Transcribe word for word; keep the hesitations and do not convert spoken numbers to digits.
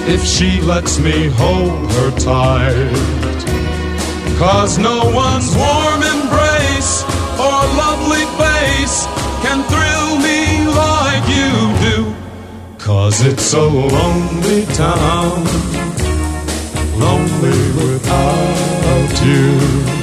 if she lets me hold her tight. 'Cause no one's warm embrace or lovely face can thrill me like you do. 'Cause it's a lonely town, lonely without you.